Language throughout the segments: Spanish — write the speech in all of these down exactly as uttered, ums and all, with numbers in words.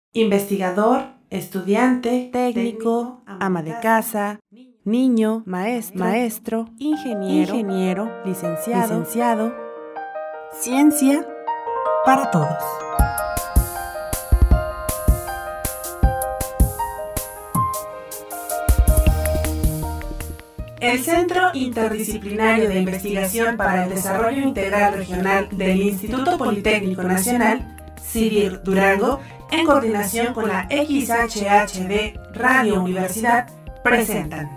investigador, estudiante, técnico, ama de casa, niño, maestro, maestro ingeniero, ingeniero, licenciado, licenciado, ciencia para todos. El Centro Interdisciplinario de Investigación para el Desarrollo Integral Regional del Instituto Politécnico Nacional, CIDIR Durango, en coordinación con la X H H D Radio Universidad, presentan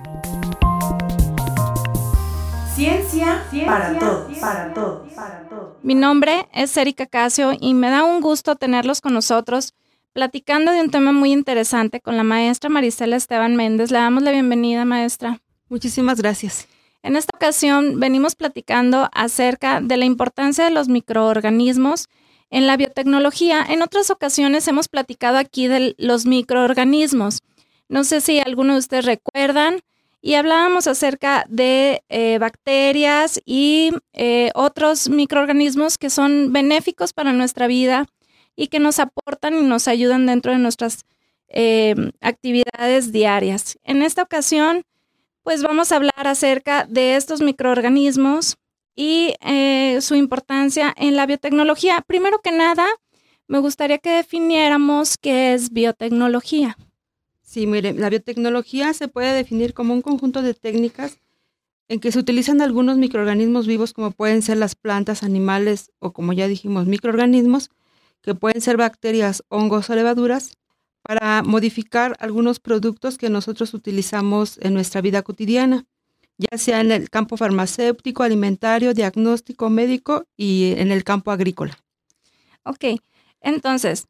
Ciencia, Ciencia para, todos, para todos, para todos. Mi nombre es Erika Casio y me da un gusto tenerlos con nosotros platicando de un tema muy interesante con la maestra Marisela Esteban Méndez. Le damos la bienvenida, maestra. Muchísimas gracias. En esta ocasión venimos platicando acerca de la importancia de los microorganismos en la biotecnología. En otras ocasiones hemos platicado aquí de los microorganismos. No sé si alguno de ustedes recuerdan y hablábamos acerca de eh, bacterias y eh, otros microorganismos que son benéficos para nuestra vida y que nos aportan y nos ayudan dentro de nuestras eh, actividades diarias. En esta ocasión, pues vamos a hablar acerca de estos microorganismos y eh, su importancia en la biotecnología. Primero que nada, me gustaría que definiéramos qué es biotecnología. Sí, mire, la biotecnología se puede definir como un conjunto de técnicas en que se utilizan algunos microorganismos vivos, como pueden ser las plantas, animales o, como ya dijimos, microorganismos, que pueden ser bacterias, hongos o levaduras, para modificar algunos productos que nosotros utilizamos en nuestra vida cotidiana, ya sea en el campo farmacéutico, alimentario, diagnóstico, médico y en el campo agrícola. Ok, entonces,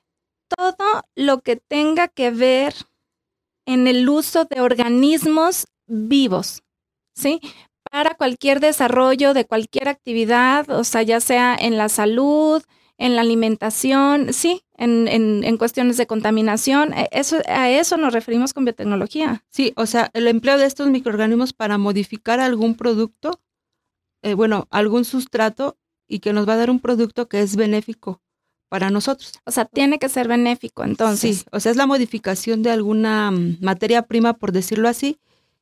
todo lo que tenga que ver en el uso de organismos vivos, ¿sí? Para cualquier desarrollo de cualquier actividad, o sea, ya sea en la salud, en la alimentación, sí, en, en, en cuestiones de contaminación, eso, a eso nos referimos con biotecnología. Sí, o sea, el empleo de estos microorganismos para modificar algún producto, eh, bueno, algún sustrato y que nos va a dar un producto que es benéfico para nosotros. O sea, tiene que ser benéfico, entonces. Sí, o sea, es la modificación de alguna materia prima, por decirlo así,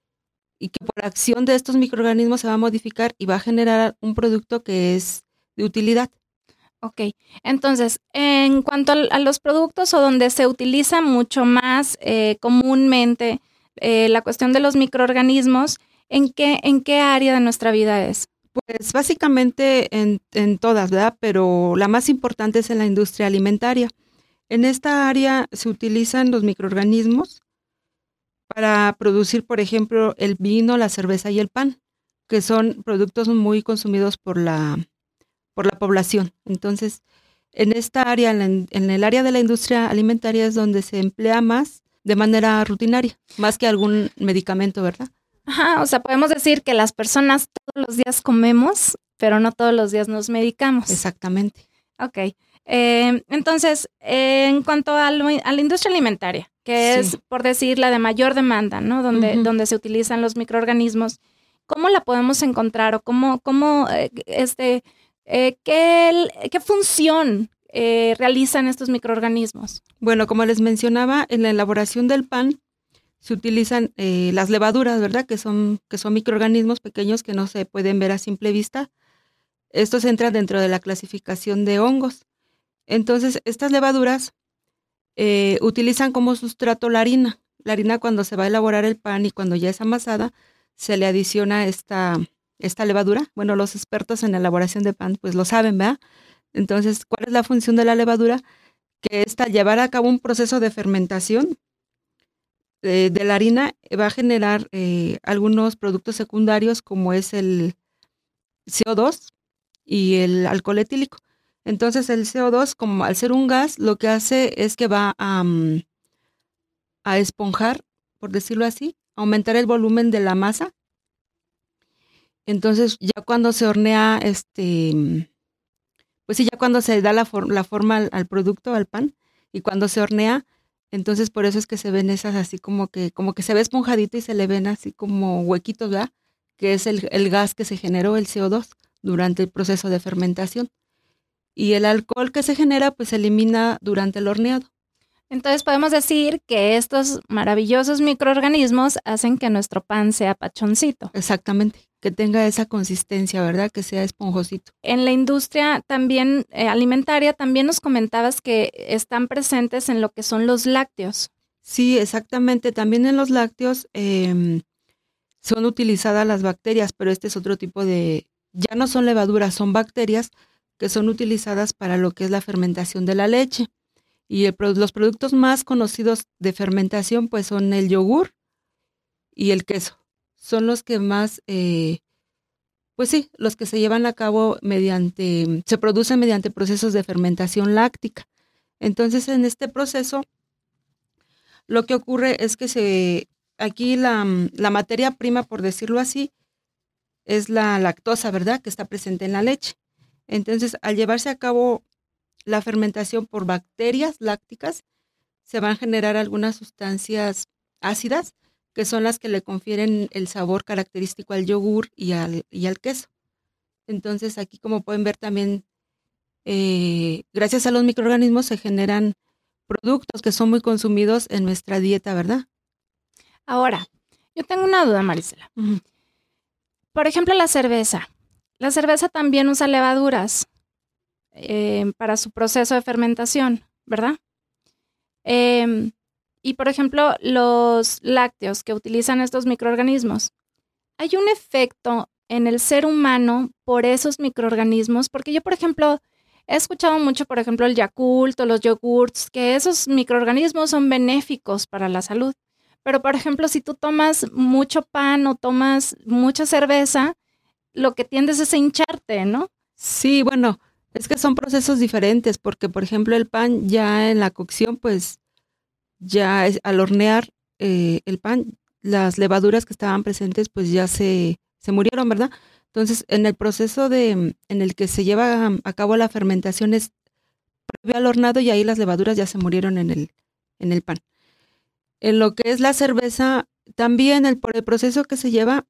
y que por acción de estos microorganismos se va a modificar y va a generar un producto que es de utilidad. Ok, entonces, en cuanto a los productos o donde se utiliza mucho más eh, comúnmente eh, la cuestión de los microorganismos, ¿en qué, en qué área de nuestra vida es? Pues básicamente en, en todas, ¿verdad? Pero la más importante es en la industria alimentaria. En esta área se utilizan los microorganismos para producir, por ejemplo, el vino, la cerveza y el pan, que son productos muy consumidos por la por la población. Entonces, en esta área, en, la, en el área de la industria alimentaria es donde se emplea más de manera rutinaria, más que algún medicamento, ¿verdad? Ajá, o sea, podemos decir que las personas todos los días comemos, pero no todos los días nos medicamos. Exactamente. Ok, eh, entonces, eh, en cuanto a, lo, a la industria alimentaria, que sí. es, por decir, la de mayor demanda, ¿no? Donde, uh-huh. donde se utilizan los microorganismos, ¿cómo la podemos encontrar o cómo, cómo eh, este... Eh, ¿qué, ¿Qué función eh, realizan estos microorganismos? Bueno, como les mencionaba, en la elaboración del pan se utilizan eh, las levaduras, ¿verdad? Que son, que son microorganismos pequeños que no se pueden ver a simple vista. Estos entran dentro de la clasificación de hongos. Entonces, estas levaduras eh, utilizan como sustrato la harina. La harina, cuando se va a elaborar el pan y cuando ya es amasada, se le adiciona esta... esta levadura. Bueno, los expertos en elaboración de pan pues lo saben, ¿verdad? Entonces, ¿cuál es la función de la levadura? Que esta, llevar a cabo un proceso de fermentación eh, de la harina, va a generar eh, algunos productos secundarios como es el C O dos y el alcohol etílico. Entonces, el C O dos, como al ser un gas, lo que hace es que va a, um, a esponjar, por decirlo así, aumentar el volumen de la masa. Entonces, ya cuando se hornea, este, pues sí, ya cuando se da la, for- la forma al, al producto, al pan, y cuando se hornea, entonces por eso es que se ven esas así como que, como que se ve esponjadito y se le ven así como huequitos, ¿verdad? Que es el, el gas que se generó, el C O dos, durante el proceso de fermentación. Y el alcohol que se genera, pues se elimina durante el horneado. Entonces podemos decir que estos maravillosos microorganismos hacen que nuestro pan sea pachoncito. Exactamente, que tenga esa consistencia, ¿verdad? Que sea esponjosito. En la industria también eh, alimentaria también nos comentabas que están presentes en lo que son los lácteos. Sí, exactamente. También en los lácteos eh, son utilizadas las bacterias, pero este es otro tipo de, ya no son levaduras, son bacterias que son utilizadas para lo que es la fermentación de la leche. Y el, los productos más conocidos de fermentación pues son el yogur y el queso. Son los que más, eh, pues sí, los que se llevan a cabo mediante, se producen mediante procesos de fermentación láctica. Entonces, en este proceso, lo que ocurre es que se, aquí la, la materia prima, por decirlo así, es la lactosa, ¿verdad? Que está presente en la leche. Entonces, al llevarse a cabo la fermentación por bacterias lácticas, se van a generar algunas sustancias ácidas que son las que le confieren el sabor característico al yogur y al, y al queso. Entonces aquí, como pueden ver también, eh, gracias a los microorganismos se generan productos que son muy consumidos en nuestra dieta, ¿verdad? Ahora, yo tengo una duda, Marisela. Uh-huh. Por ejemplo, la cerveza. La cerveza también usa levaduras eh, para su proceso de fermentación, ¿verdad? Eh, y, por ejemplo, los lácteos que utilizan estos microorganismos. ¿Hay un efecto en el ser humano por esos microorganismos? Porque yo, por ejemplo, he escuchado mucho, por ejemplo, el Yakult o los yogurts, que esos microorganismos son benéficos para la salud. Pero, por ejemplo, si tú tomas mucho pan o tomas mucha cerveza, lo que tiendes es a hincharte, ¿no? Sí, bueno, es que son procesos diferentes, porque, por ejemplo, el pan ya en la cocción, pues, ya es, al hornear eh, el pan, las levaduras que estaban presentes, pues ya se, se murieron, ¿verdad? Entonces, en el proceso de, en el que se lleva a cabo la fermentación es previo al hornado y ahí las levaduras ya se murieron en el, en el pan. En lo que es la cerveza, también el, por el proceso que se lleva,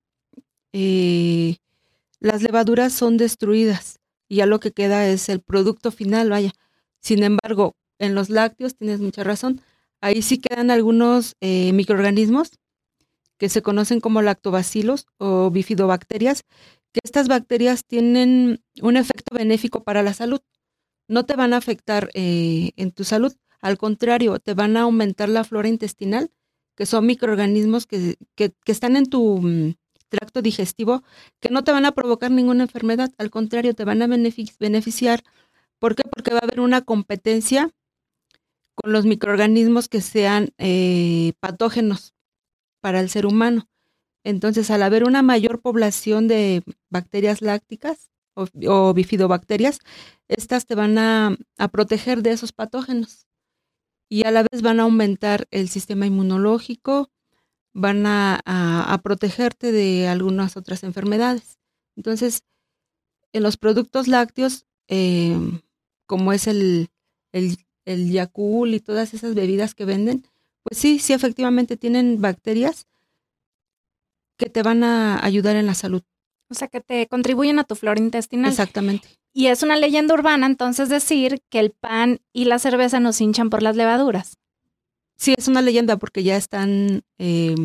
eh, las levaduras son destruidas y ya lo que queda es el producto final, vaya. Sin embargo, en los lácteos, tienes mucha razón, ahí sí quedan algunos eh, microorganismos que se conocen como lactobacilos o bifidobacterias, que estas bacterias tienen un efecto benéfico para la salud. No te van a afectar eh, en tu salud, al contrario, te van a aumentar la flora intestinal, que son microorganismos que, que, que están en tu um, tracto digestivo, que no te van a provocar ninguna enfermedad, al contrario, te van a benefic- beneficiar. ¿Por qué? Porque va a haber una competencia con los microorganismos que sean eh, patógenos para el ser humano. Entonces, al haber una mayor población de bacterias lácticas o, o bifidobacterias, estas te van a, a proteger de esos patógenos y a la vez van a aumentar el sistema inmunológico, van a, a, a protegerte de algunas otras enfermedades. Entonces, en los productos lácteos, eh, como es el, el, el Yakult y todas esas bebidas que venden, pues sí, sí efectivamente tienen bacterias que te van a ayudar en la salud. O sea, que te contribuyen a tu flora intestinal. Exactamente. Y es una leyenda urbana, entonces, decir que el pan y la cerveza nos hinchan por las levaduras. Sí, es una leyenda porque ya están, eh,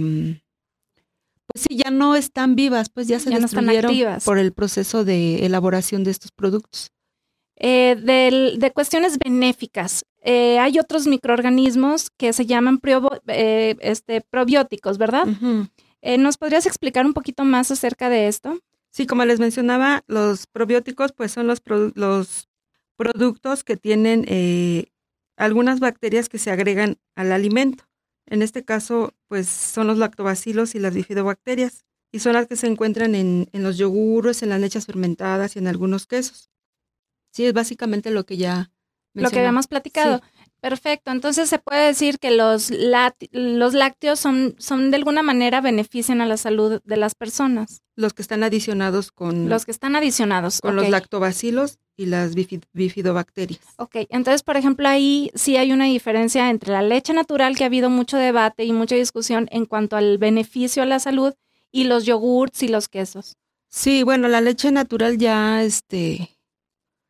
pues sí, ya no están vivas, pues ya se ya destruyeron no por el proceso de elaboración de estos productos. Eh, de, de cuestiones benéficas, eh, hay otros microorganismos que se llaman probo, eh, este, probióticos, ¿verdad? Uh-huh. Eh, ¿Nos podrías explicar un poquito más acerca de esto? Sí, como les mencionaba, los probióticos pues son los, produ- los productos que tienen eh, algunas bacterias que se agregan al alimento. En este caso, pues son los lactobacilos y las bifidobacterias, y son las que se encuentran en, en los yogures, en las leches fermentadas y en algunos quesos. Sí, es básicamente lo que ya mencioné. Lo que habíamos platicado. Sí. Perfecto. Entonces se puede decir que los, lati- los lácteos son, son de alguna manera benefician a la salud de las personas. Los que están adicionados con, Los que están adicionados. con okay. los lactobacilos y las bifid- bifidobacterias. Ok, entonces, por ejemplo, ahí sí hay una diferencia entre la leche natural, que ha habido mucho debate y mucha discusión en cuanto al beneficio a la salud, y los yogurts y los quesos. Sí, bueno, la leche natural ya, este...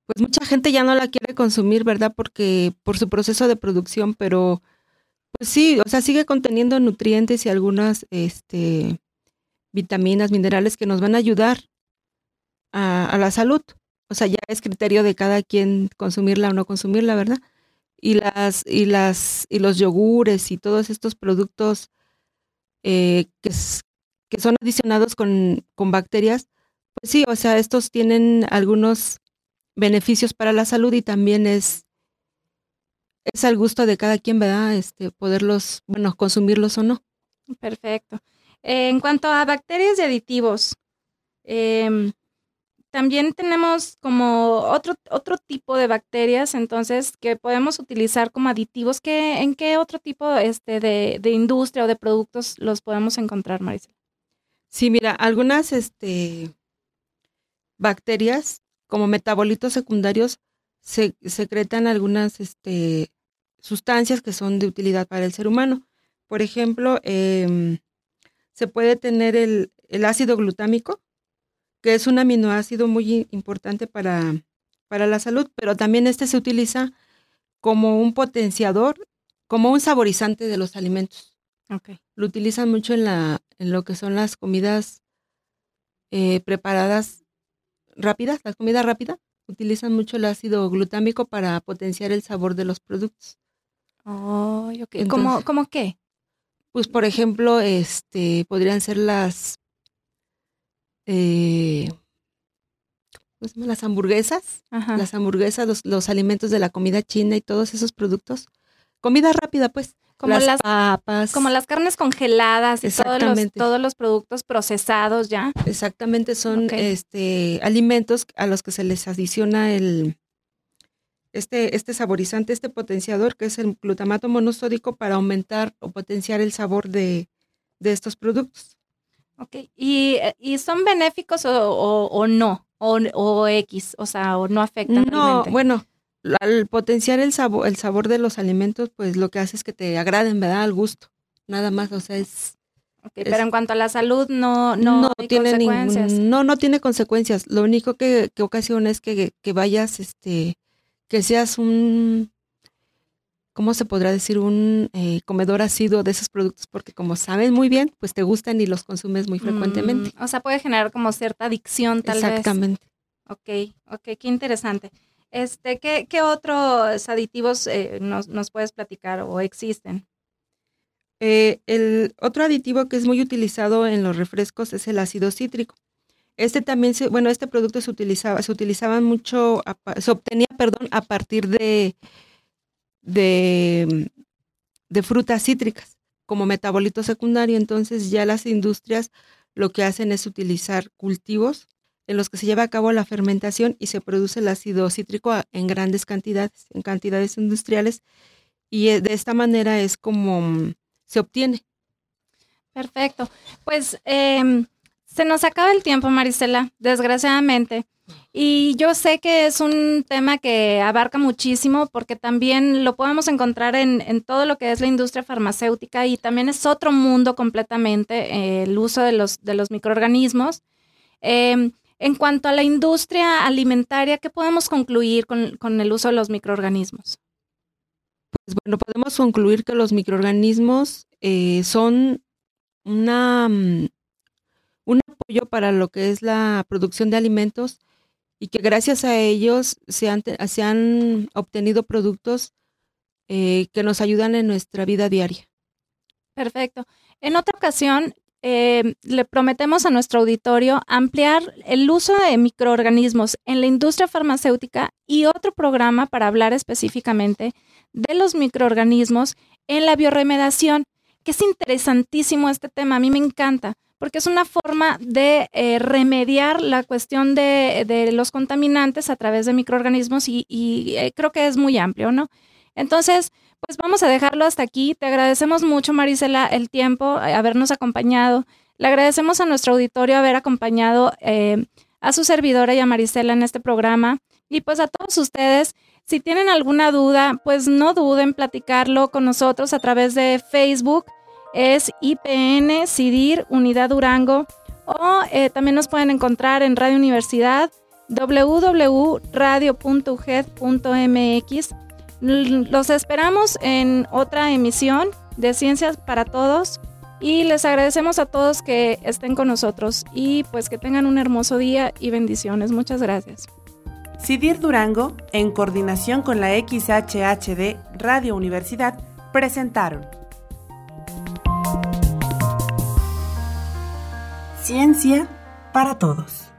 pues mucha gente ya no la quiere consumir, ¿verdad? Porque por su proceso de producción, pero pues sí, o sea, sigue conteniendo nutrientes y algunas este, vitaminas, minerales que nos van a ayudar a, a la salud. O sea, ya es criterio de cada quien consumirla o no consumirla, ¿verdad? Y las y las y los yogures y todos estos productos eh, que, que son adicionados con, con bacterias, pues sí, o sea, estos tienen algunos beneficios para la salud y también es es al gusto de cada quien, ¿verdad? Este, poderlos, bueno, consumirlos o no. Perfecto. Eh, en cuanto a bacterias y aditivos, eh, también tenemos como otro, otro tipo de bacterias, entonces, que podemos utilizar como aditivos. ¿Qué, ¿En qué otro tipo este, de, de industria o de productos los podemos encontrar, Marisela? Sí, mira, algunas este, bacterias como metabolitos secundarios se, secretan algunas este, sustancias que son de utilidad para el ser humano. Por ejemplo, eh, se puede tener el, el ácido glutámico, que es un aminoácido muy importante para, para la salud, pero también este se utiliza como un potenciador, como un saborizante de los alimentos. Okay. Lo utilizan mucho en, la, en lo que son las comidas eh, preparadas rápidas, las comidas rápidas. Utilizan mucho el ácido glutámico para potenciar el sabor de los productos. Oh, okay. Entonces, ¿Cómo, ¿Cómo qué? Pues, por ejemplo, este, podrían ser las, eh, ¿cómo se llama? Las hamburguesas, Ajá. las hamburguesas, los, los alimentos de la comida china y todos esos productos. Comida rápida, pues. Como las, las papas. Como las carnes congeladas y todos los, todos los productos procesados ya. Exactamente, son okay. este alimentos a los que se les adiciona el este, este saborizante, este potenciador, que es el glutamato monosódico, para aumentar o potenciar el sabor de, de estos productos. Ok, ¿y, y son benéficos o, o, o no? O, o X, o sea, o no afectan No, realmente. bueno, al potenciar el sabor, el sabor de los alimentos, pues lo que hace es que te agraden, ¿verdad? Al gusto, nada más, o sea, es... Okay, es pero en cuanto a la salud, no, no, no hay tiene consecuencias. Ningún, no, no tiene consecuencias. Lo único que, que ocasiona es que, que vayas, este, que seas un, ¿cómo se podrá decir? Un eh, comedor asiduo de esos productos, porque como saben muy bien, pues te gustan y los consumes muy frecuentemente. Mm, o sea, puede generar como cierta adicción, tal Exactamente. vez. Exactamente. Ok, ok, qué interesante. Este, ¿qué, qué otros aditivos eh, nos, nos puedes platicar o existen? Eh, el otro aditivo que es muy utilizado en los refrescos es el ácido cítrico. Este también, se, bueno, este producto se utilizaba, se utilizaba mucho, a, se obtenía, perdón, a partir de, de, de frutas cítricas como metabolito secundario. Entonces ya las industrias lo que hacen es utilizar cultivos en los que se lleva a cabo la fermentación y se produce el ácido cítrico en grandes cantidades, en cantidades industriales, y de esta manera es como se obtiene. Perfecto. Pues eh, se nos acaba el tiempo, Marisela, desgraciadamente. Y yo sé que es un tema que abarca muchísimo porque también lo podemos encontrar en, en todo lo que es la industria farmacéutica y también es otro mundo completamente eh, el uso de los, de los microorganismos. Eh, en cuanto a la industria alimentaria, ¿qué podemos concluir con, con el uso de los microorganismos? Pues bueno, podemos concluir que los microorganismos eh, son una, um, un apoyo para lo que es la producción de alimentos y que gracias a ellos se han, se han obtenido productos eh, que nos ayudan en nuestra vida diaria. Perfecto. En otra ocasión, eh, le prometemos a nuestro auditorio ampliar el uso de microorganismos en la industria farmacéutica y otro programa para hablar específicamente de los microorganismos en la bioremediación, que es interesantísimo este tema. A mí me encanta, porque es una forma de eh, remediar la cuestión de, de los contaminantes a través de microorganismos y, y eh, creo que es muy amplio, ¿no? Entonces, pues vamos a dejarlo hasta aquí. Te agradecemos mucho, Marisela, el tiempo, habernos acompañado. Le agradecemos a nuestro auditorio haber acompañado eh, a su servidora y a Marisela en este programa. Y pues a todos ustedes, si tienen alguna duda, pues no duden en platicarlo con nosotros a través de Facebook. Es I P N CIDIR Unidad Durango, o eh, también nos pueden encontrar en Radio Universidad doble u doble u doble u punto radio punto u g e d punto m x. Los esperamos en otra emisión de Ciencias para Todos y les agradecemos a todos que estén con nosotros y pues que tengan un hermoso día y bendiciones. Muchas gracias. CIDIR Durango, en coordinación con la X H H D Radio Universidad, presentaron Ciencia para Todos.